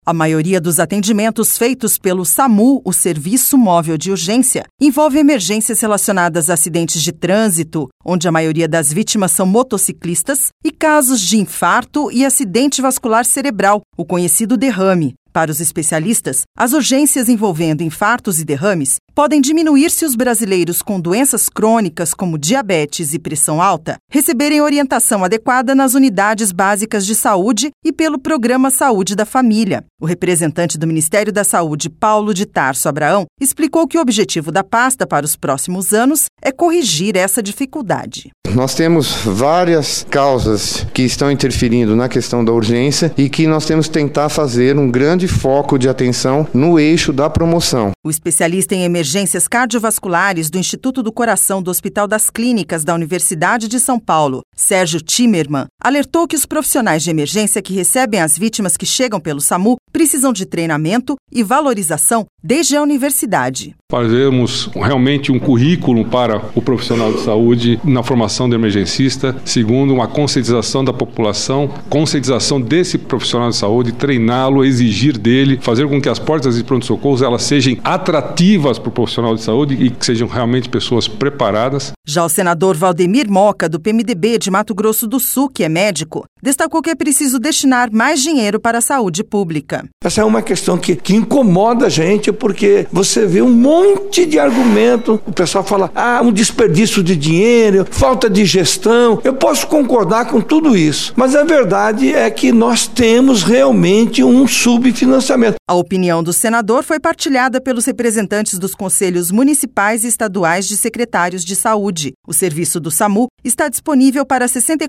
A maioria dos atendimentos feitos pelo SAMU, o Serviço Móvel de Urgência, envolve emergências relacionadas a acidentes de trânsito, onde a maioria das vítimas são motociclistas, e casos de infarto e acidente vascular cerebral, o conhecido derrame. Para os especialistas, as urgências envolvendo infartos e derrames podem diminuir se os brasileiros com doenças crônicas como diabetes e pressão alta receberem orientação adequada nas unidades básicas de saúde e pelo Programa Saúde da Família. O representante do Ministério da Saúde, Paulo de Tarso Abraão, explicou que o objetivo da pasta para os próximos anos é corrigir essa dificuldade. Nós temos várias causas que estão interferindo na questão da urgência e que nós temos que tentar fazer um grande foco de atenção no eixo da promoção. O especialista em emergências cardiovasculares do Instituto do Coração do Hospital das Clínicas da Universidade de São Paulo, Sérgio Timerman, alertou que os profissionais de emergência que recebem as vítimas que chegam pelo SAMU precisam de treinamento e valorização desde a universidade. Fazemos realmente um currículo para o profissional de saúde na formação do emergencista, segundo uma conscientização da população, conscientização desse profissional de saúde, treiná-lo, exigir dele, fazer com que as portas de pronto-socorro elas sejam atrativas para o profissional de saúde e que sejam realmente pessoas preparadas. Já o senador Valdemir Moca, do PMDB de Mato Grosso do Sul, que é médico, destacou que é preciso destinar mais dinheiro para a saúde pública. Essa é uma questão que incomoda a gente, porque você vê um monte de argumento, o pessoal fala, um desperdício de dinheiro, falta de gestão. Eu posso concordar com tudo isso, mas a verdade é que nós temos realmente um subfinanciamento. A opinião do senador foi partilhada pelos representantes dos conselhos municipais e estaduais de secretários de saúde. O serviço do SAMU está disponível para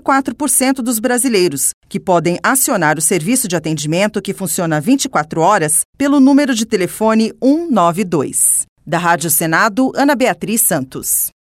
64% dos brasileiros, que podem acionar o serviço de atendimento que funciona 24 horas pelo número de telefone 192. Da Rádio Senado, Ana Beatriz Santos.